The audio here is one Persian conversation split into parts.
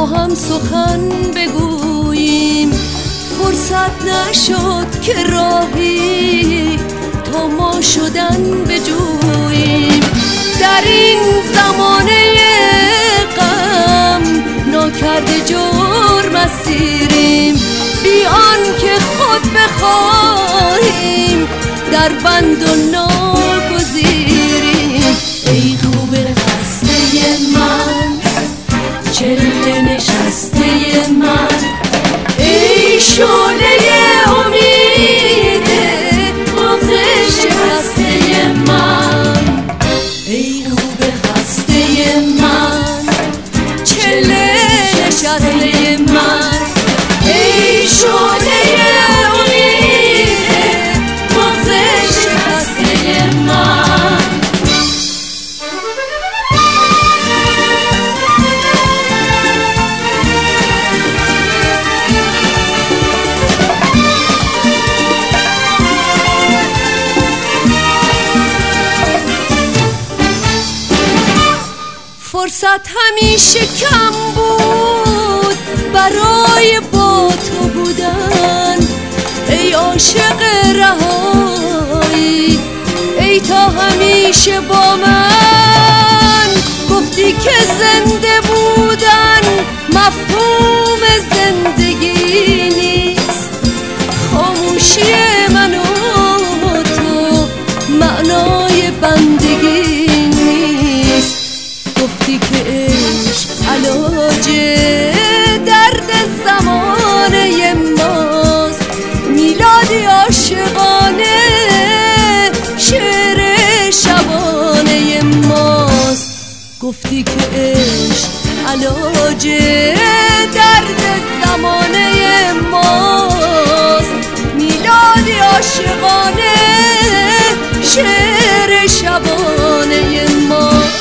هم سخن بگوییم. فرصت نشد که راهی تا ما شدن بجوییم. در این زمانه غم ناکرده جرم اسیریم، بی آنکه خود بخواهیم در بند و ناگزیریم. ای خوب خسته من، چله نشسته من، ای شعله امید بغض شکسته من. ای خوب خسته من، چله نشسته من، ای شعله امید بغض شکسته من. فرصت همیشه کم بود برای با تو بودن. ای عاشق رهایی، ای تا همیشه با من. گفتی که زنده بودن مفهوم زندگی نیست، خاموشی من و تو معنای بندگی نیست. گفتی که عشق علاج درد زمانه ماست، میلادی عاشقانه شعر شبانه ماست. گفتی که عشق علاج درد زمانه ماست، میلادی عاشقانه شعر شبانه ماست.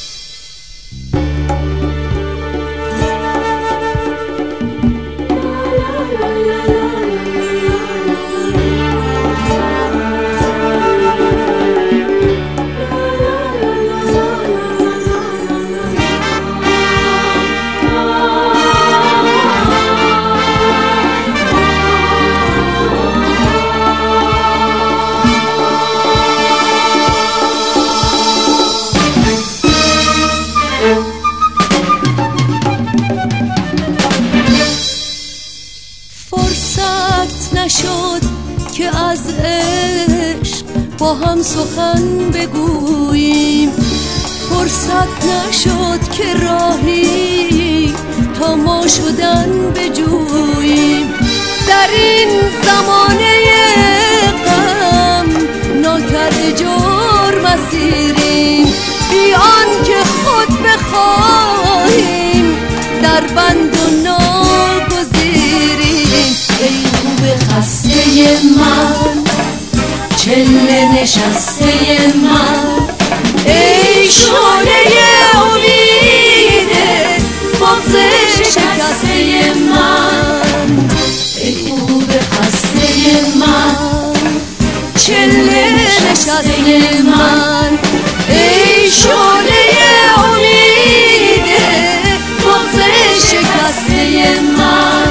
نشد که از عشق با هم سخن بگوییم. فرصت نشد که راهی تا ما شدن بجوییم. در این زمانه غم ناکرده جرم اسیریم، بی آنکه خود بخواهیم در بند و ناگزیریم. ای خوب خسته من، چله نشسته من، ای شعله امید بغض شکسته من. ای خوب خسته من، چله نشسته من، ای شعله امید بغض شکسته من.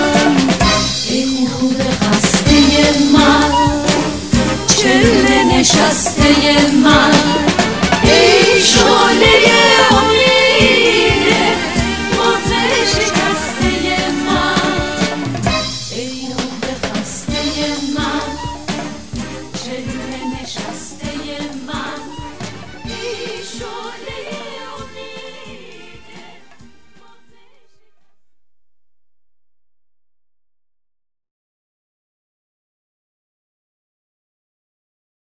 نشسته من،